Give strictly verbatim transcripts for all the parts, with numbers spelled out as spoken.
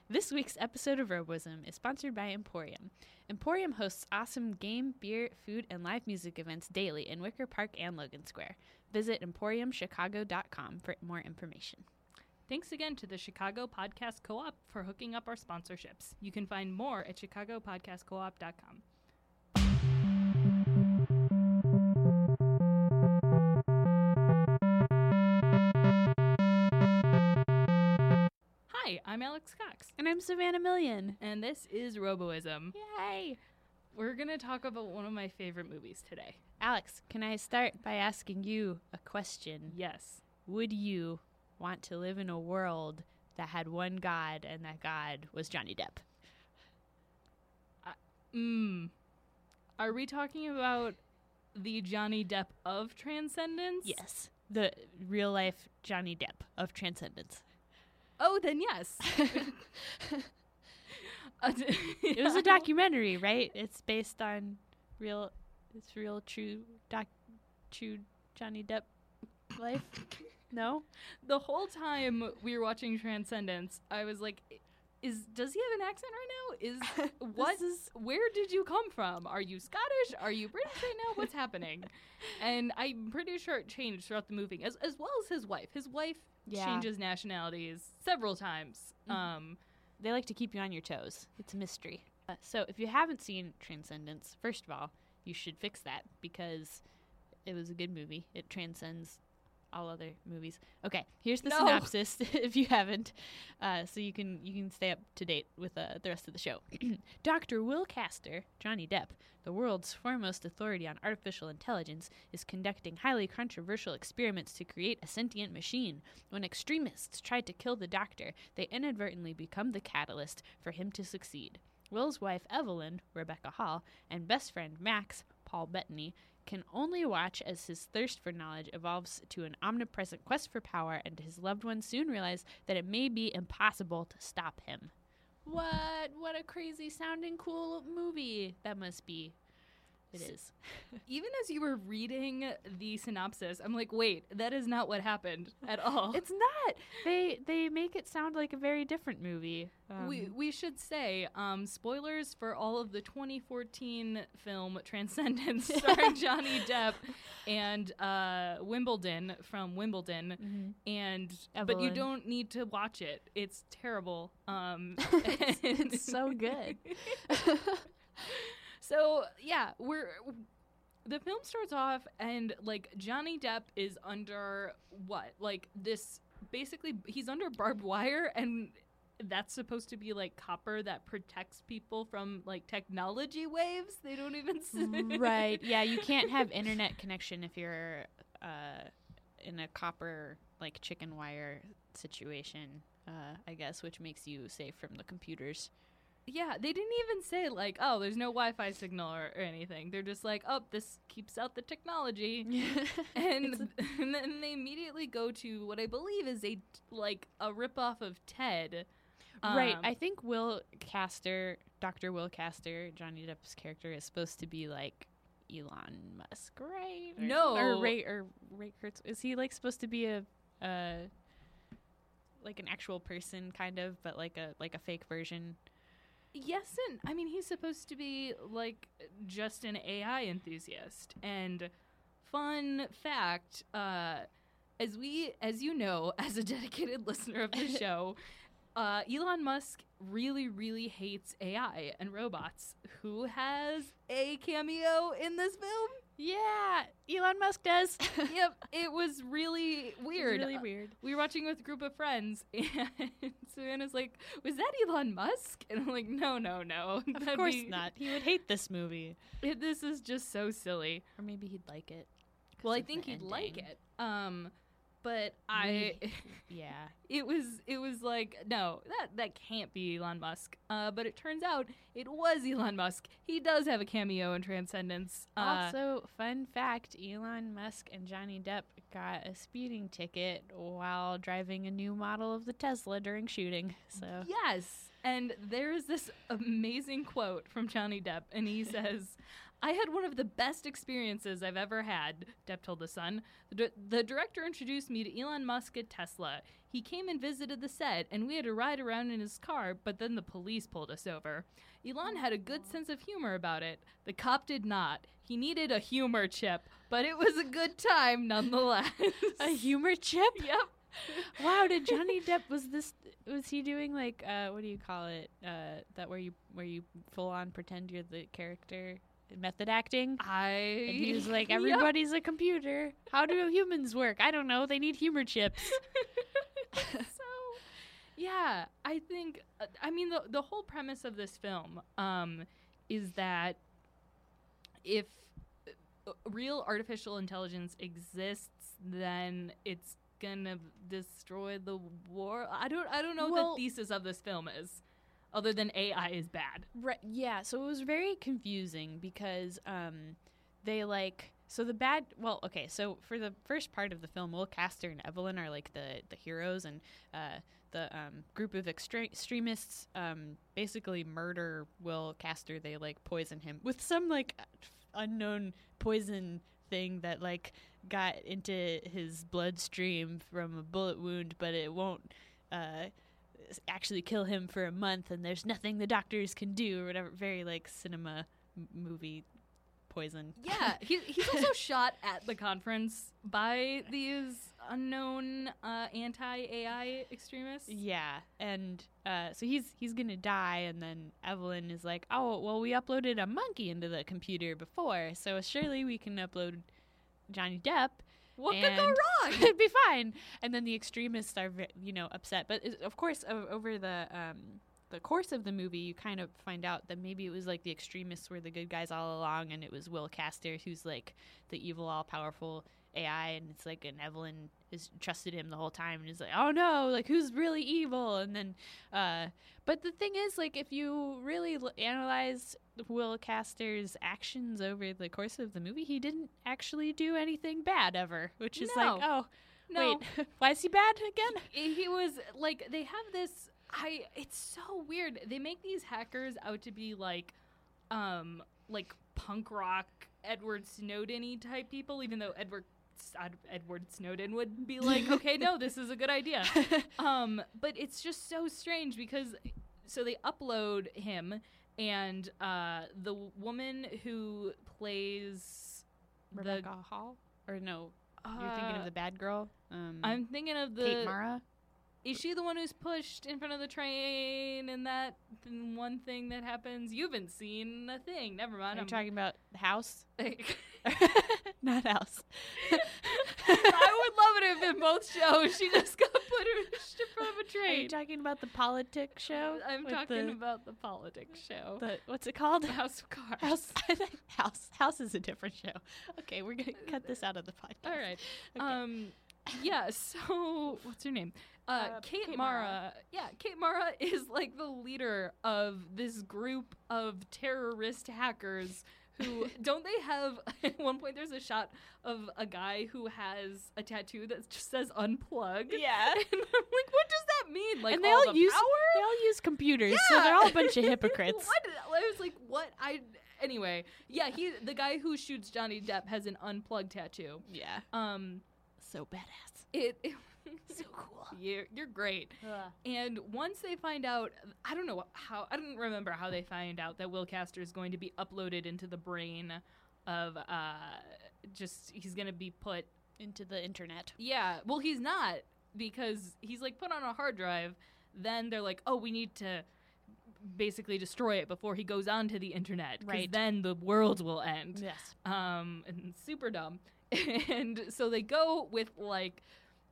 This week's episode of Roboism is sponsored by Emporium. Emporium hosts awesome game, beer, food, and live music events daily in Wicker Park and Logan Square. Visit emporium chicago dot com for more information. Thanks again to the Chicago Podcast Co-op for hooking up our sponsorships. You can find more at chicago podcast co op dot com. Hi, I'm Alex Cox. And I'm Savannah Million. And this is Roboism. Yay! We're going to talk about one of my favorite movies today. Alex, can I start by asking you a question? Yes. Would you want to live in a world that had one god and that god was Johnny Depp? Mmm. Uh, are we talking about the Johnny Depp of Transcendence? Yes. The real life Johnny Depp of Transcendence. Oh, then yes. uh, d- It was a documentary, right? It's based on real, it's real, true, doc, true Johnny Depp life. No? The whole time we were watching Transcendence, I was like, "Is does he have an accent right now? Is what? is Where did you come from? Are you Scottish? Are you British right now? What's happening?" And I'm pretty sure it changed throughout the movie, as as well as his wife. His wife Yeah. changes nationalities several times. Mhm. Um, They like to keep you on your toes. It's a mystery. Uh, so if you haven't seen Transcendence, first of all, you should fix that because it was a good movie. It transcends all other movies. Okay, here's the No. synopsis if you haven't, uh, so you can you can stay up to date with uh, the rest of the show. Doctor Will Castor, Johnny Depp, the world's foremost authority on artificial intelligence, is conducting highly controversial experiments to create a sentient machine. When extremists try to kill the doctor, they inadvertently become the catalyst for him to succeed. Will's wife, Evelyn, Rebecca Hall, and best friend, Max, Paul Bettany, can only watch as his thirst for knowledge evolves to an omnipresent quest for power, and his loved ones soon realize that it may be impossible to stop him. What? What a crazy sounding cool movie that must be. It is. even as you were reading the synopsis, I'm like, wait, that is not what happened at all. It's not. They they make it sound like a very different movie. Um, we we should say um, spoilers for all of the twenty fourteen film Transcendence starring Johnny Depp and uh, Wimbledon from Wimbledon, mhm. and but you Evelyn. don't need to watch it. It's terrible. Um, it's, it's so good. So yeah, we're the film starts off and like Johnny Depp is under what? Like this basically he's under barbed wire, and that's supposed to be like copper that protects people from like technology waves. They don't even say. Right. Yeah, you can't have internet connection if you're uh, in a copper like chicken wire situation, uh, I guess, which makes you safe from the computers. Yeah, they didn't even say like, oh, there's no Wi-Fi signal or, or anything. They're just like, oh, this keeps out the technology. And, and then they immediately go to what I believe is a like a ripoff of Ted. Right. Um, I think Will Castor, Doctor Will Castor, Johnny Depp's character, is supposed to be like Elon Musk, right? Or, No. Or Ray or Ray Kurtz. Is he like supposed to be a uh like an actual person kind of, but like a like a fake version? Yes, and I mean he's supposed to be like just an A I enthusiast. And fun fact, uh, as we, as you know, as a dedicated listener of the show, uh, Elon Musk really, really hates A I and robots. Who has a cameo in this film? Yeah, Elon Musk does. Yep, it was really weird. Really weird. We were watching with a group of friends, and Savannah's like, was that Elon Musk? And I'm like, no, no, no. Of That'd course be- not. He would hate this movie. It, this is just so silly. Or maybe he'd like it. Well, 'cause I of think the he'd like ending. it. Um, but I, Yeah. it was, it was like, no, that that can't be Elon Musk. Uh, but it turns out it was Elon Musk. He does have a cameo in Transcendence. Uh, Also, fun fact, Elon Musk and Johnny Depp got a speeding ticket while driving a new model of the Tesla during shooting. So yes, and there's this amazing quote from Johnny Depp, and he says, I had one of the best experiences I've ever had, Depp told The Sun. The, di- the director introduced me to Elon Musk at Tesla. He came and visited the set, and we had to ride around in his car, but then the police pulled us over. Elon had a good sense of humor about it. The cop did not. He needed a humor chip, but it was a good time nonetheless. A humor chip? Yep. Wow, did Johnny Depp, was this, was he doing like, uh, what do you call it? Uh, that where you, where you full on pretend you're the character? Method acting? I... And he was like, Yep. everybody's a computer. How do humans work? I don't know. They need humor chips. So, yeah, I think, uh, I mean, the, the whole premise of this film um, is that if uh, real artificial intelligence exists, then it's gonna destroy the war. I don't, I don't know Well- what the thesis of this film is, other than A I is bad. Right. Yeah. So it was very confusing because um, they like so the bad. Well, okay. So for the first part of the film, Will Castor and Evelyn are like the the heroes, and uh, the um, group of extre- extremists um, basically murder Will Castor. They like poison him with some like unknown poison thing that like got into his bloodstream from a bullet wound, but it won't. Uh, actually kill him for a month, and there's nothing the doctors can do or whatever. Very like cinema m- movie poison. Yeah, he, he's also shot at the conference by these unknown uh, anti-A I extremists. Yeah, and uh, so he's he's gonna die, and then Evelyn is like, oh well, we uploaded a monkey into the computer before, so surely we can upload Johnny Depp. What could go and wrong? It'd be fine. And then the extremists are, ve- you know, upset. But it, of course, o- over the um, the course of the movie, you kind of find out that maybe it was like the extremists were the good guys all along, and it was Will Castor who's like the evil, all-powerful A I, and it's like, and Evelyn has trusted him the whole time, and is like, oh no, like who's really evil? And then, uh, but the thing is, like, if you really l- analyze Will Castor's actions over the course of the movie, he didn't actually do anything bad ever, which is No. like, oh, No. wait, why is he bad again? He was like, they have this. I. It's so weird. They make these hackers out to be like, um, like punk rock Edward Snowden-y type people, even though Edward Ed- Edward Snowden would be like, okay, no, this is a good idea. Um, but it's just so strange because, so they upload him, and uh, the woman who plays Rebecca Hall? Or no, the, you're thinking of uh, the bad girl? Um, I'm thinking of the. Kate Mara? Is she the one who's pushed in front of the train and that th- one thing that happens? You haven't seen a thing. Never mind. Are you I'm talking about House? like, Not House. I would love it if in both shows she just got pushed in front of a Are you train. talking about the politics show? I'm With talking the, about the politics show. the what's it called? House of Cards. House. I think House. House is a different show. Okay, we're gonna cut this out of the podcast. All right. Okay. Um, yeah. So what's her name? Uh, Uh, Kate, Kate Mara. Mara. Yeah, Kate Mara is like the leader of this group of terrorist hackers. Who don't they have? At one point, there's a shot of a guy who has a tattoo that just says "unplugged." Yeah. And I'm like, what does that mean? Like, and they all all the use power? they all use computers, so they're all a bunch of hypocrites. What? I was like, what? I anyway. Yeah, he the guy who shoots Johnny Depp has an unplugged tattoo. Yeah. Um, So badass. it. it So cool. You're you're great. And once they find out, I don't know how, I don't remember how they find out that Will Castor is going to be uploaded into the brain of, uh, just, he's going to be put, Into the internet. yeah, well, he's not, because he's, like, put on a hard drive. Then they're like, oh, we need to basically destroy it before he goes onto the internet. 'Cause Right. then the world will end. Yes. Um, and super dumb. And so they go with, like,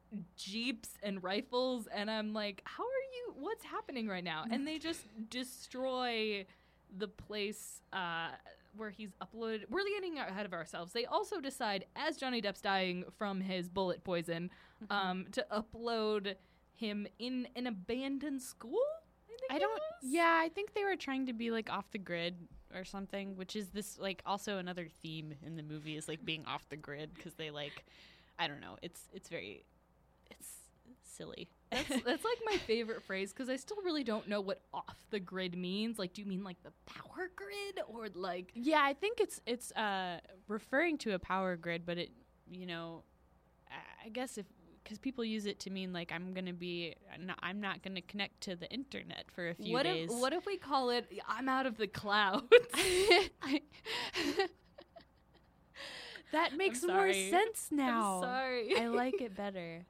jeeps and rifles, and I'm like, how are you, what's happening right now? And they just destroy the place uh, where he's uploaded. We're getting ahead of ourselves. They also decide, as Johnny Depp's dying from his bullet poison, um, to upload him in an abandoned school? I, think I it don't. was? Yeah, I think they were trying to be like off the grid or something, which is this like also another theme in the movie is like being off the grid because they like, I don't know. It's it's very, it's silly. That's, that's like my favorite phrase because I still really don't know what off the grid means. Like, do you mean like the power grid or like? Yeah, I think it's it's uh referring to a power grid, but it you know, I- I guess if because people use it to mean like I'm gonna be, not, I'm not gonna connect to the internet for a few what days. If, what if we call it I'm out of the clouds? That makes more sorry. sense now. I'm sorry. I like it better.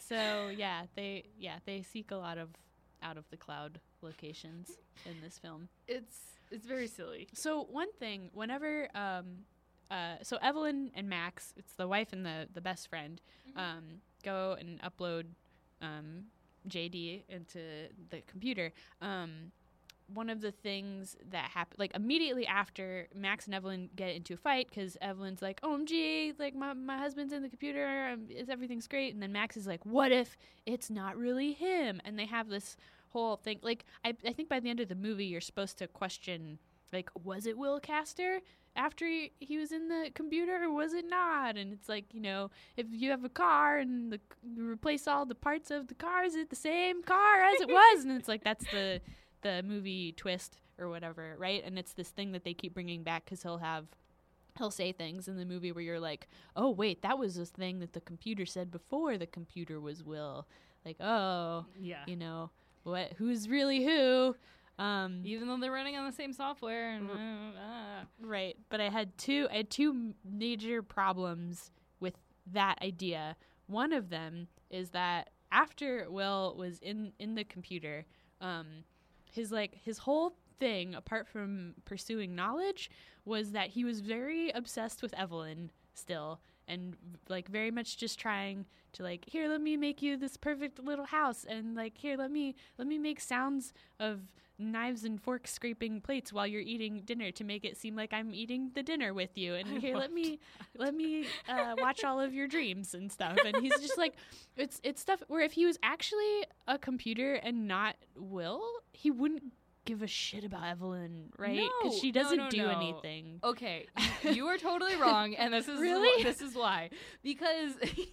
So yeah, they yeah they seek a lot of out of the cloud locations in this film. It's it's very silly. So one thing, whenever um, uh, so Evelyn and Max, it's the wife and the the best friend, Mm-hmm. um, go and upload um, J D into the computer. Um, one of the things that happened, like immediately after Max and Evelyn get into a fight, because Evelyn's like, "O M G, like my my husband's in the computer, um, is everything's great," and then Max is like, "What if it's not really him?" And they have this whole thing. Like I I think by the end of the movie, you're supposed to question, like, was it Will Castor after he, he was in the computer, or was it not? And it's like, you know, if you have a car and the, you replace all the parts of the car, is it the same car as it was? And it's like, that's the the movie twist or whatever, right? And it's this thing that they keep bringing back because he'll have he'll say things in the movie where you're like, oh wait, that was this thing that the computer said before the computer was Will. Like, oh, Yeah. you know, what? Who's really who? Um, Even though they're running on the same software and uh, uh. right. But I had two. I had two m- major problems with that idea. One of them is that after Will was in in the computer, um, his like his whole thing, apart from pursuing knowledge, was that he was very obsessed with Evelyn still, and like very much just trying to like, here, let me make you this perfect little house, and like, here, let me let me make sounds of knives and forks scraping plates while you're eating dinner to make it seem like I'm eating the dinner with you, and I here, let me that. let me uh, watch all of your dreams and stuff. And he's just like, it's it's stuff where if he was actually a computer and not Will, he wouldn't give a shit about Evelyn, right? Because No, she no, doesn't no, do no. anything. Okay, you are totally wrong, and this is Really? this is why. Because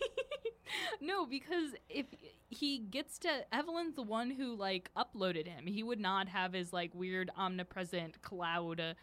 no, because if he gets to Evelyn's the one who like uploaded him, he would not have his like weird omnipresent cloud uh,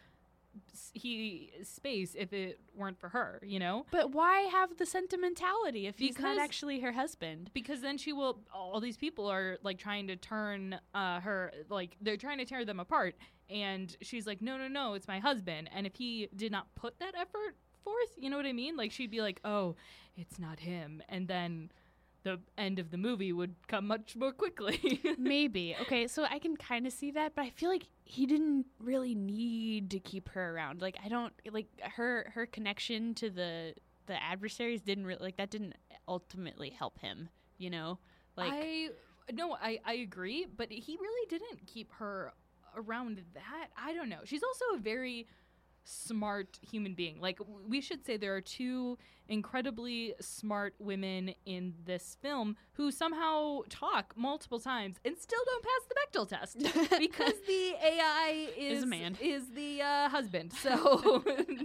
s- he space if it weren't for her, you know? But why have the sentimentality if he's Because- not actually her husband? Because then she will. All these people are like trying to turn uh, her, like they're trying to tear them apart, and she's like, no, no, no, it's my husband. And if he did not put that effort forth, you know what I mean? Like she'd be like, oh, it's not him, and then the end of the movie would come much more quickly. Maybe. Okay, so I can kind of see that, but I feel like he didn't really need to keep her around. Like I don't like her her connection to the the adversaries didn't really like that didn't ultimately help him, you know? Like I no, I I agree, but he really didn't keep her around that. I don't know. She's also a very smart human being. Like w- we should say there are two incredibly smart women in this film who somehow talk multiple times and still don't pass the Bechdel test because the A I is Is a man. is the uh, husband. So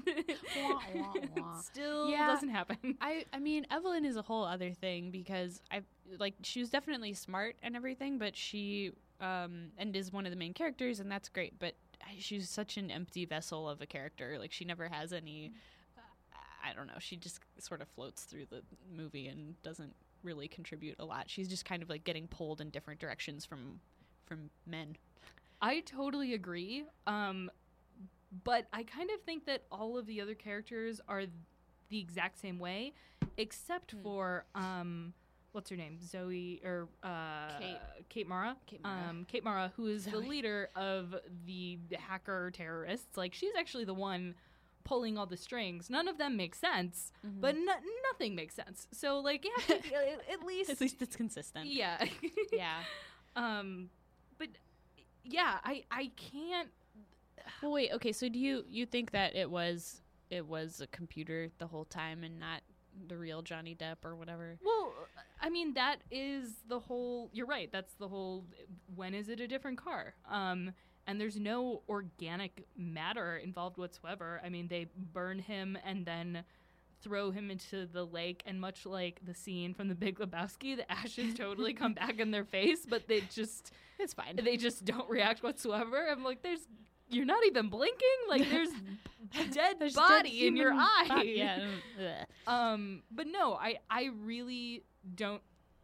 Wah, wah, wah. still Yeah. doesn't happen. I I mean Evelyn is a whole other thing because I like she was definitely smart and everything, but she um and is one of the main characters, and that's great, but I- she's such an empty vessel of a character. Like she never has any uh, I don't know, she just sort of floats through the movie and doesn't really contribute a lot. She's just kind of like getting pulled in different directions from from men. I totally agree. Um, but I kind of think that all of the other characters are th- the exact same way, except Hmm. for um, what's her name, Zoe or uh, Kate. Kate Mara. Kate Mara. Um, Kate Mara, who is the Zoe. leader of the hacker terrorists. Like she's actually the one pulling all the strings. None of them make sense, Mhm. but no- nothing makes sense. So like, yeah, at, at least, At least it's consistent. yeah, Yeah. Um, but yeah, I I can't. Well, wait. Okay, so do you you think that it was it was a computer the whole time and not the real Johnny Depp or whatever? Well, I mean that is the whole. You're right. That's the whole. When is it a different car? Um, and there's no organic matter involved whatsoever. I mean, they burn him and then throw him into the lake, and much like the scene from The Big Lebowski, the ashes totally come back in their face, but they just It's fine. they just don't react whatsoever. I'm like, there's. You're not even blinking. Like there's a dead There's body dead in your human eye. body. Yeah. Ugh. Um, but no, I I really don't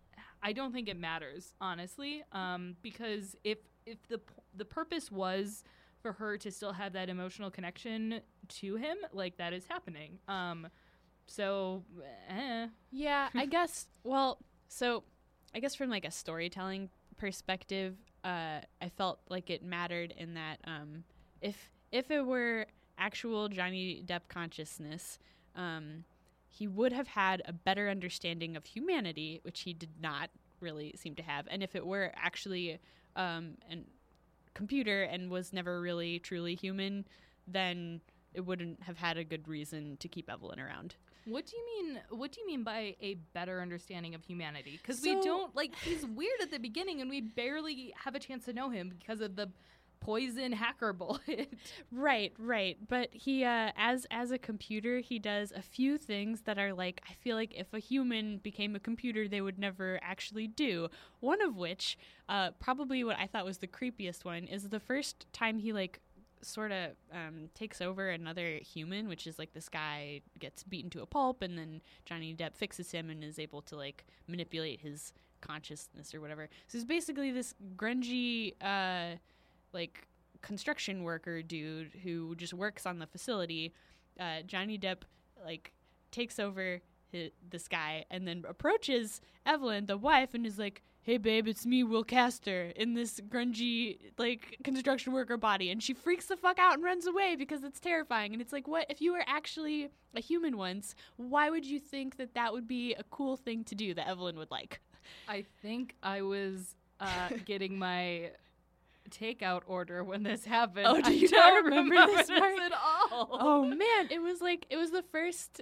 I don't think it matters, honestly, um, because if if the p- the purpose was for her to still have that emotional connection to him, like, that is happening. Um, so, eh. Yeah, I guess. Well, so I guess from like a storytelling perspective, uh, I felt like it mattered in that um, if if it were actual Johnny Depp consciousness, um, he would have had a better understanding of humanity, which he did not really seem to have. And if it were actually um, a computer and was never really truly human, then it wouldn't have had a good reason to keep Evelyn around. What do you mean? What do you mean by a better understanding of humanity? Because So- we don't like. He's weird at the beginning, and we barely have a chance to know him because of the poison hacker bullet. Right, right. But he, uh, as as a computer, he does a few things that are like, I feel like if a human became a computer, they would never actually do. One of which, uh, probably what I thought was the creepiest one, is the first time he like sort of um, takes over another human, which is like this guy gets beaten to a pulp, and then Johnny Depp fixes him and is able to like manipulate his consciousness or whatever. So he's basically this grungy, uh, like construction worker dude who just works on the facility. Uh, Johnny Depp like takes over hi this guy and then approaches Evelyn, the wife, and is like, "Hey babe, it's me, Will Castor, in this grungy like construction worker body," and she freaks the fuck out and runs away because it's terrifying. And it's like, what if you were actually a human once? Why would you think that that would be a cool thing to do that Evelyn would like? I think I was uh, getting my takeout order when this happened. Oh, do I you don't not remember remember this part? at all. Oh man, it was like it was the first.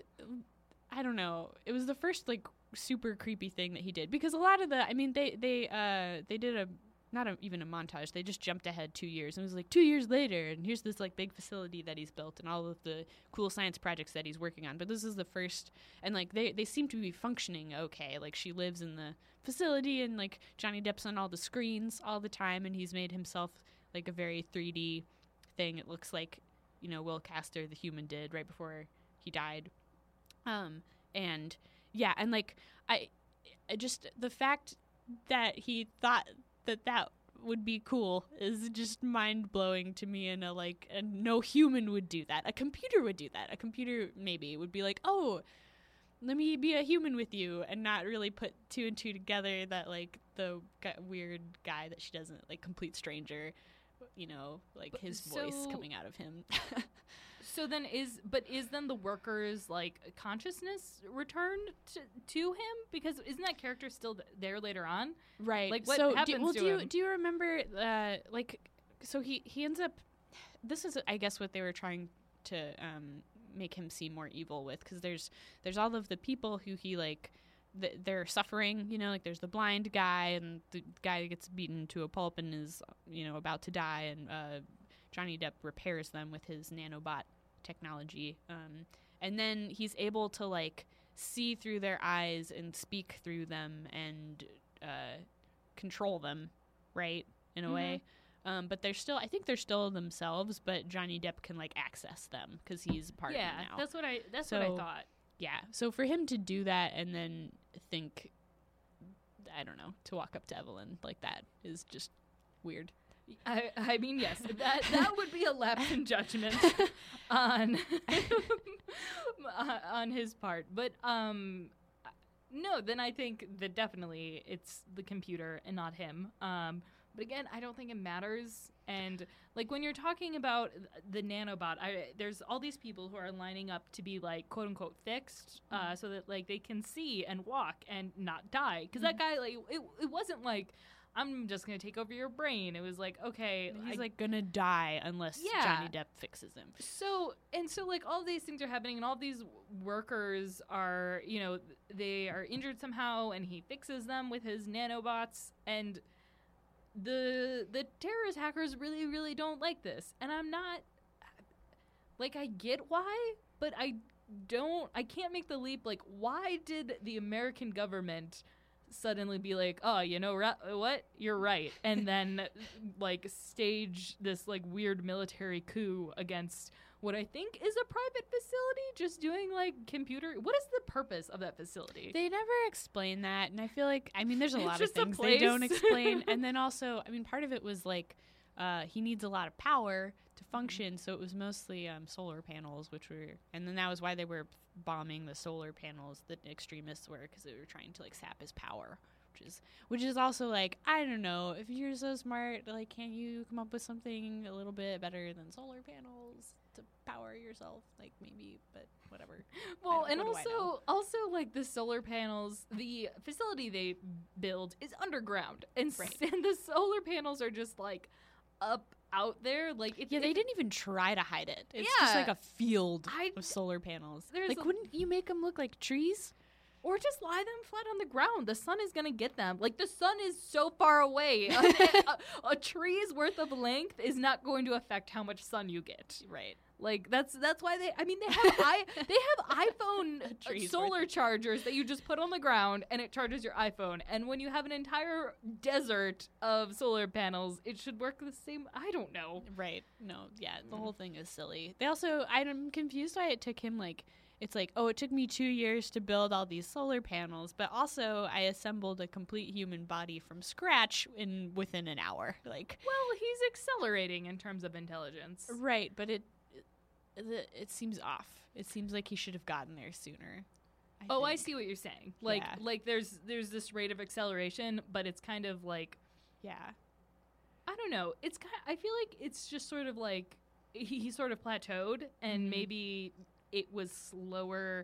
I don't know. It was the first like super creepy thing that he did, because a lot of the, I mean, they they uh they did a not a, even a montage. They just jumped ahead two years and it was like two years later, and here's this like big facility that he's built and all of the cool science projects that he's working on. But this is the first, and like they they seem to be functioning okay. Like she lives in the facility, and like Johnny Depp's on all the screens all the time, and he's made himself like a very three D thing. It looks like, you know, Will Castor, the human, did right before he died. Um, and yeah, and like I, I just the fact that he thought that that would be cool is just mind blowing to me. And a like, a, no human would do that. A computer would do that. A computer maybe would be like, oh, let me be a human with you, and not really put two and two together that like the g- weird guy that she doesn't like, complete stranger, you know, like But his so- voice coming out of him. So then is, but is then the workers like consciousness returned to, to him? Because isn't that character still th- there later on? Right. Like, what so, happens do, well, to do you him? do you remember? Uh, like, so he he ends up. This is, I guess, what they were trying to um, make him seem more evil with, because there's there's all of the people who he like. Th- they're suffering, you know, like there's the blind guy and the guy that gets beaten to a pulp and is, you know, about to die, and uh, Johnny Depp repairs them with his nanobot technology, um, and then he's able to like see through their eyes and speak through them and uh, control them, right, in a Mhm. way. Um, but they're still, I think they're still themselves, but Johnny Depp can like access them because he's a part yeah, of them now. that's what I. That's what I So- thought. Yeah, so for him to do that and then think, I don't know, to walk up to Evelyn like that is just weird. I, I mean, yes, that that would be a lapse in judgment on on his part. But um, no, then I think that definitely it's the computer and not him. Um, but again, I don't think it matters. And like when you're talking about the nanobot, I, there's all these people who are lining up to be like quote unquote fixed, uh, so that like they can see and walk and not die. Because that guy, like, it, it wasn't like, I'm just gonna take over your brain. It was like, okay, He's I- like gonna die unless Yeah. Johnny Depp fixes him. so and so like all these things are happening, and all these workers are, you know, they are injured somehow, and he fixes them with his nanobots, and the the terrorist hackers really really don't like this. And I'm not like, I get why, but I don't I can't make the leap. Like, why did the American government suddenly be like, oh, you know ra- what? You're right. And then like stage this like weird military coup against what I think is a private facility, just doing like computer. What is the purpose of that facility? They never explain that, and I feel like I mean, there's a It's lot of just a things they don't place. explain, and then also, I mean, part of it was like uh, he needs a lot of power to function, so it was mostly um, solar panels, which were, and then that was why they were bombing the solar panels. The extremists were because they were trying to like sap his power. Which is, which is also like, I don't know, if you're so smart, like, can't you come up with something a little bit better than solar panels to power yourself? Like, maybe, but whatever. Well, I and don't- what do I know? also, also like the solar panels, the facility they build is underground, and, Right. s- and the solar panels are just like up out there. Like, it, Yeah, they it- didn't even try to hide it. It's just Yeah. like a field I- of solar panels. There's Like, a- wouldn't you make them look like trees? Or just lie them flat on the ground. The sun is gonna get them. Like, the sun is so far away. a, a, a tree's worth of length is not going to affect how much sun you get. Right. Like, that's that's why they. I mean, they have I they have iPhone A tree's solar worth of- chargers that you just put on the ground and it charges your iPhone. And when you have an entire desert of solar panels, it should work the same. I don't know. Right. No, yeah, the Mm. whole thing is silly. They also, I'm confused why it took him like, it's like, oh, it took me two years to build all these solar panels, but also I assembled a complete human body from scratch in within an hour. Like, Well, he's accelerating in terms of intelligence. right, but it it, it seems off. It seems like he should have gotten there sooner. I Oh, I think. see what you're saying. Like, Yeah. like there's there's this rate of acceleration, but it's kind of like Yeah. I don't know. It's kind. I feel like it's just sort of like he, he sort of plateaued, and Mhm. maybe it was slower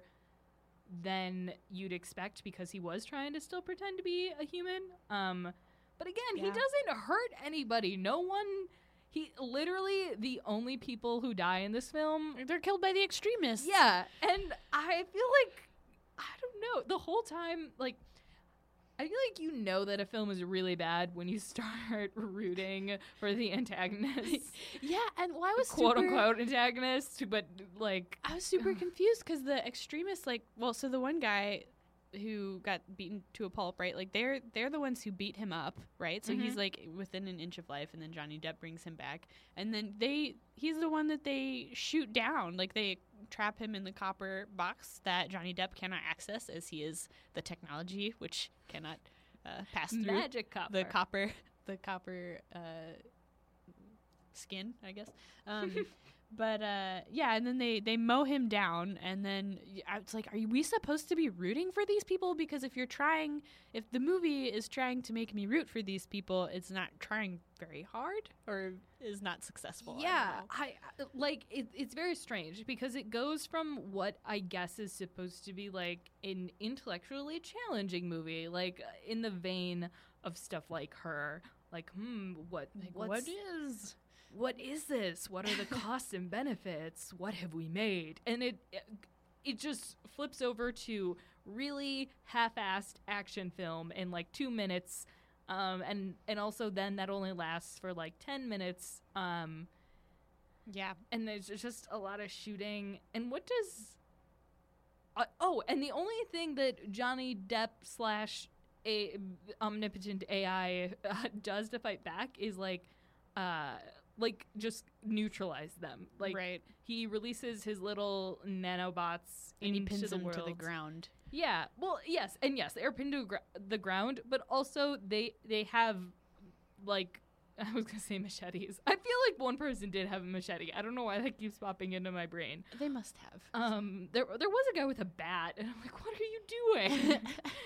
than you'd expect because he was trying to still pretend to be a human. Um, but again, he Yeah. doesn't hurt anybody. No one. He literally the only people who die in this film. They're killed by the extremists. Yeah, and I feel like I don't know the whole time. Like, I feel like you know that a film is really bad when you start rooting for the antagonist, Yeah, and well, I was quote super, unquote antagonist, but like, I was super confused because the extremists, like, well, so the one guy who got beaten to a pulp, right? Like, they're they're the ones who beat him up, right? So he's Mhm. like within an inch of life, and then Johnny Depp brings him back, and then they he's the one that they shoot down. Like, they trap him in the copper box that Johnny Depp cannot access, as he is the technology which cannot uh, pass through magic copper. the copper the copper uh, skin, I guess. Um, but uh, yeah, and then they they mow him down, and then y- I was like, are we supposed to be rooting for these people? Because if you're trying, if the movie is trying to make me root for these people, it's not trying very hard or is not successful. I don't Yeah, know. I, I like it, it's very strange because it goes from what I guess is supposed to be like an intellectually challenging movie, like uh, in the vein of stuff like Her, like hmm, what Like, what's, what is? what is this? What are the costs and benefits? What have we made? And it it just flips over to really half-assed action film in like two minutes. Um, and, and also then that only lasts for like ten minutes. Um, Yeah, and there's just a lot of shooting. And what does... Uh, oh, and the only thing that Johnny Depp slash a omnipotent A I uh, does to fight back is like, uh, like just neutralize them. Like right. he releases his little nanobots And he into pins the them world. to the ground. Yeah, well, yes, and yes, they are pinned to gr- the ground, but also they they have like I was gonna say machetes. I feel like one person did have a machete. I don't know why that keeps popping into my brain. They must have. Um, there there was a guy with a bat, and I'm like, what are you doing?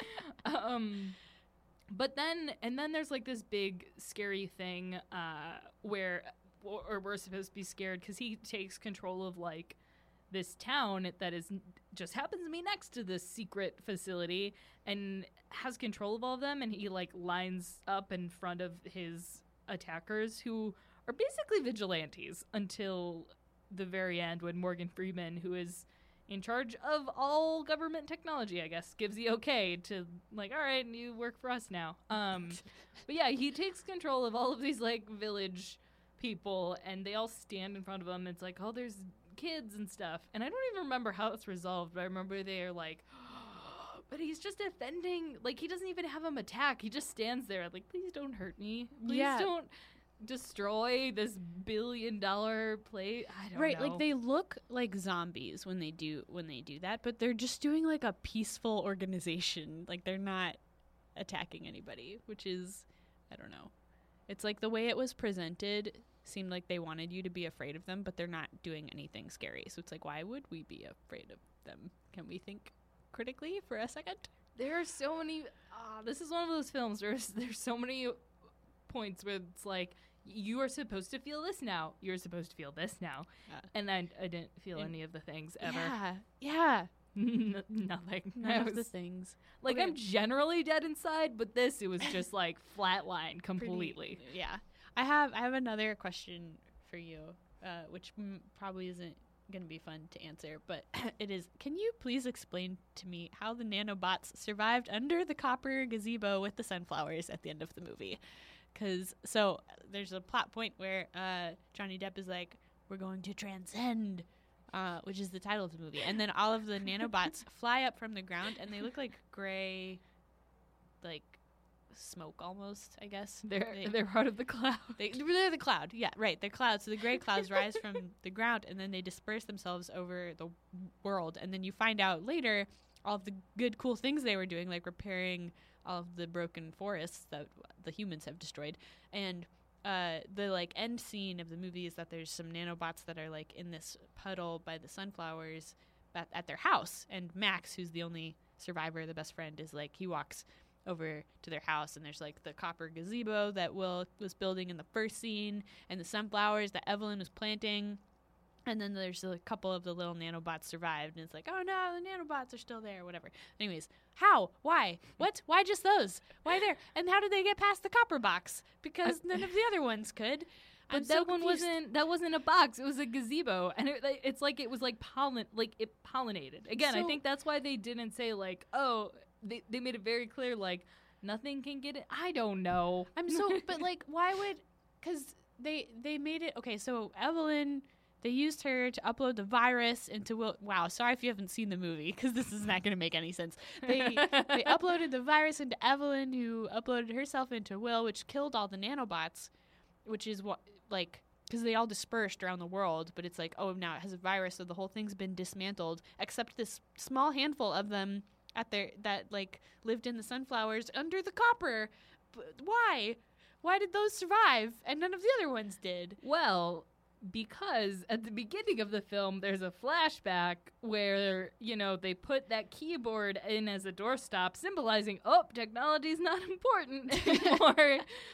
um, but then and then there's like this big scary thing uh, where or we're supposed to be scared because he takes control of like this town that is just happens to be next to this secret facility and has control of all of them, and he like lines up in front of his attackers who are basically vigilantes until the very end when Morgan Freeman, who is in charge of all government technology, I guess, gives the okay to like, all right, you work for us now. Um, but yeah, he takes control of all of these like village people, and they all stand in front of him. It's like, oh, there's kids and stuff, and I don't even remember how it's resolved, but I remember they are like, But he's just defending, like, he doesn't even have him attack. He just stands there, like, please don't hurt me. Please Yeah. don't destroy this billion dollar plate. I don't Right, know. like they look like zombies when they do when they do that, but they're just doing like a peaceful organization. Like they're not attacking anybody, which is, I don't know. It's like the way it was presented seemed like they wanted you to be afraid of them, but they're not doing anything scary. So it's like, why would we be afraid of them? Can we think critically for a second? There are so many, uh, this is one of those films where there's so many points where it's like, you are supposed to feel this now. You're supposed to feel this now. Uh, and I, I didn't feel and- any of the things ever. Yeah, yeah. N- nothing. None I of the was- things. like, Okay. I'm generally dead inside, but this, it was just like flatline completely. Pretty- yeah. I have I have another question for you, uh, which m- probably isn't going to be fun to answer, but it is. Can you please explain to me how the nanobots survived under the copper gazebo with the sunflowers at the end of the movie? Because, so, there's a plot point where uh, Johnny Depp is like, we're going to transcend, uh, which is the title of the movie. And then all of the nanobots fly up from the ground, and they look like gray, like, smoke almost, I guess. They're, They- they're part of the cloud. They, they're the cloud. Yeah, right. They're clouds. So the gray clouds rise from the ground, and then they disperse themselves over the world. And then you find out later all of the good, cool things they were doing, like repairing all of the broken forests that the humans have destroyed. And uh, the like end scene of the movie is that there's some nanobots that are like in this puddle by the sunflowers at, at their house. And Max, who's the only survivor, the best friend, is like he walks over to their house, and there's like the copper gazebo that Will was building in the first scene, and the sunflowers that Evelyn was planting, and then there's a couple of the little nanobots survived, and it's like, oh no, the nanobots are still there, whatever. Anyways, how? Why? What? Why just those? Why there? And how did they get past the copper box? Because none of the other ones could. But I'm that so one confused. wasn't. That wasn't a box. It was a gazebo, and it, like, it's like it was like pollen, like it pollinated. Again, I So- think that's why they didn't say like, oh, they they made it very clear like nothing can get it. I don't know. I'm so, but like, why would? Because they they made it okay. So Evelyn, they used her to upload the virus into Will. Wow, sorry if you haven't seen the movie, because this is not going to make any sense. They they uploaded the virus into Evelyn, who uploaded herself into Will, which killed all the nanobots, which is what like. Because they all dispersed around the world, but it's like, oh, now it has a virus, so the whole thing's been dismantled, except this small handful of them at their that like lived in the sunflowers under the copper. B- why? Why did those survive and none of the other ones did? Well, because at the beginning of the film, there's a flashback where, you know, they put that keyboard in as a doorstop, symbolizing, oh, technology's not important anymore.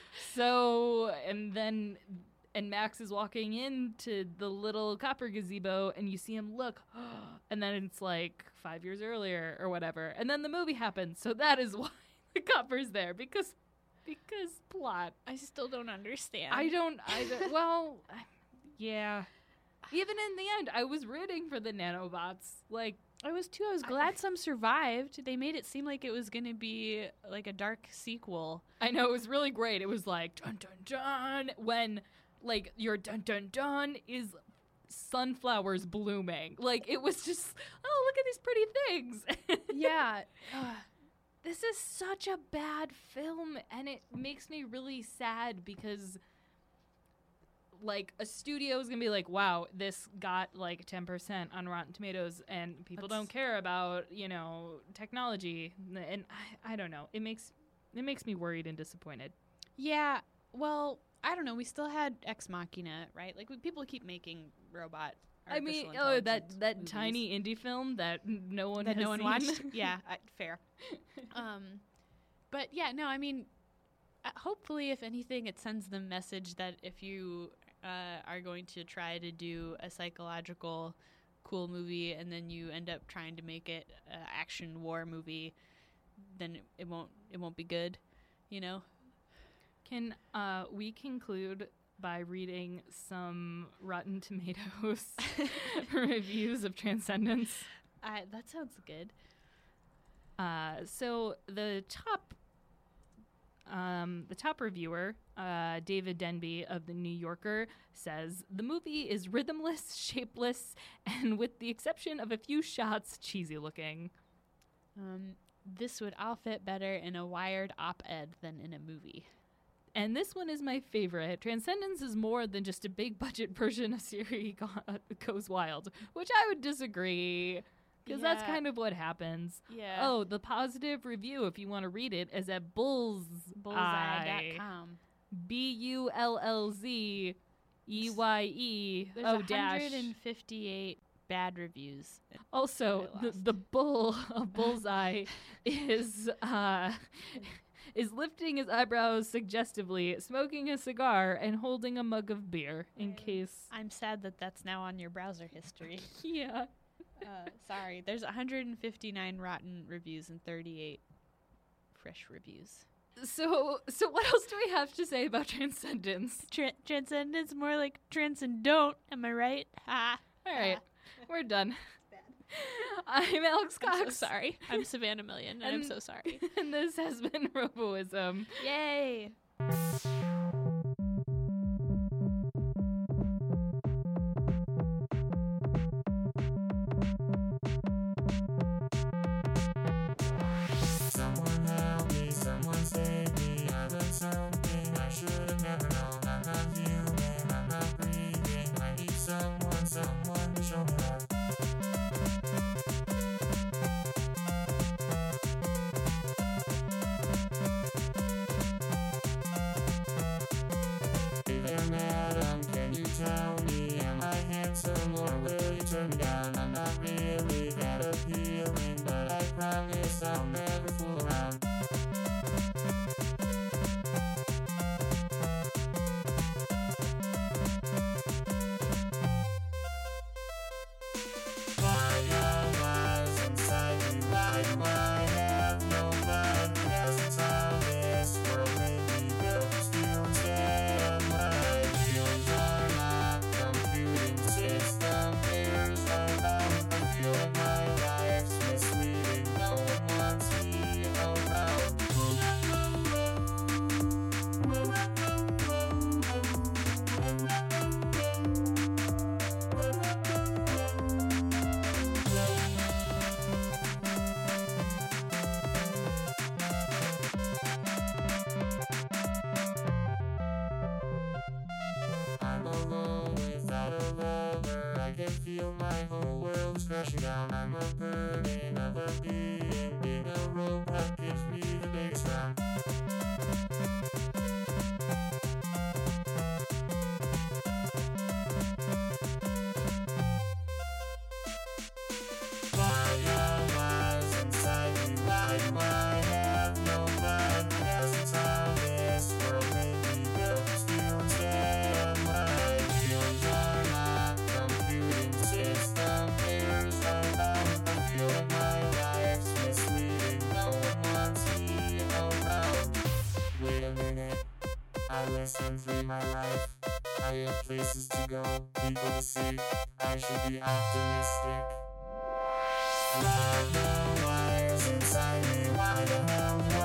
So, and then, and Max is walking into the little copper gazebo, and you see him look, and then it's like five years earlier or whatever. And then the movie happens. So that is why the copper's there, because, because plot. I still don't understand. I don't, I don't, well, yeah. Even in the end, I was rooting for the nanobots. Like, I was too. I was I- glad some survived. They made it seem like it was gonna be like a dark sequel. I know it was really great. It was like, dun dun dun, when, like, your dun dun dun is sunflowers blooming. Like, it was just, oh, look at these pretty things. Yeah. This is such a bad film, and it makes me really sad because, like, a studio is gonna be like, wow, this got like ten percent on Rotten Tomatoes, and people That's- don't care about, you know, technology, and I, I don't know. It makes it makes me worried and disappointed. Yeah. Well, I don't know. We still had Ex Machina, right? Like we, people keep making robot. I mean, artificial oh, that intelligence that movies tiny indie film that n- no one that has no one seen. watched. Yeah, I, fair. Um, but yeah, no. I mean, uh, hopefully, if anything, it sends the message that if you uh, are going to try to do a psychological, cool movie, and then you end up trying to make it an action war movie, then it, it won't it won't be good. You know. Can uh, we conclude by reading some Rotten Tomatoes reviews of Transcendence? I, that sounds good. Uh, so the top, um, the top reviewer, uh, David Denby of the New Yorker, says the movie is rhythmless, shapeless, and with the exception of a few shots, cheesy looking. Um, this would all fit better in a Wired op-ed than in a movie. And this one is my favorite. Transcendence is more than just a big budget version of Siri Go- Goes Wild, which I would disagree, because that's Yeah. kind of what happens. Yeah. Oh, the positive review, if you want to read it, is at Bullseye. Bullseye dot com. B U L L Z E Y E There's O dash. one hundred fifty-eight bad reviews. Also, I the, lost. the bull of Bullseye is uh, is lifting his eyebrows suggestively, smoking a cigar, and holding a mug of beer in Right. case. I'm sad that that's now on your browser history. Yeah. uh, sorry. There's one hundred fifty-nine rotten reviews and thirty-eight fresh reviews. So, so what else do we have to say about Transcendence? Tra- transcendence, more like transcendent. Am I right? Ha. All right, Ha. we're done. I'm Alex Cox. I'm so sorry. I'm Savannah Million, and, I'm And- so sorry. And this has been Roboism. Yay! Someone help me, someone save me. I learned something I should have never known. I'm not human, I'm not breathing. I need someone, someone to show me love. Hey there, madam, can you tell me, am I handsome or will you turn me down? I'm not really that appealing, but I promise I'll never fool around. Why are lies inside me? Why do I have no mind? That's how this world made me built to steal instead of my feelings are not computing system errors are bound. I feel like my life's misleading. No one wants me around. I'm alone without a lover. I can feel my whole world's crashing down. I'm a burden of a being in a rope that gives me the biggest round. Why are lies inside me? Why do I have no mind? That's how this world made me built to steal instead of my feelings are not computing system errors are bound. I feel like my life's misleading. No one wants me around. Wait a minute, I listen through my life. I have places to go, people to see. I should be optimistic. Why the wires inside me? Why the hell?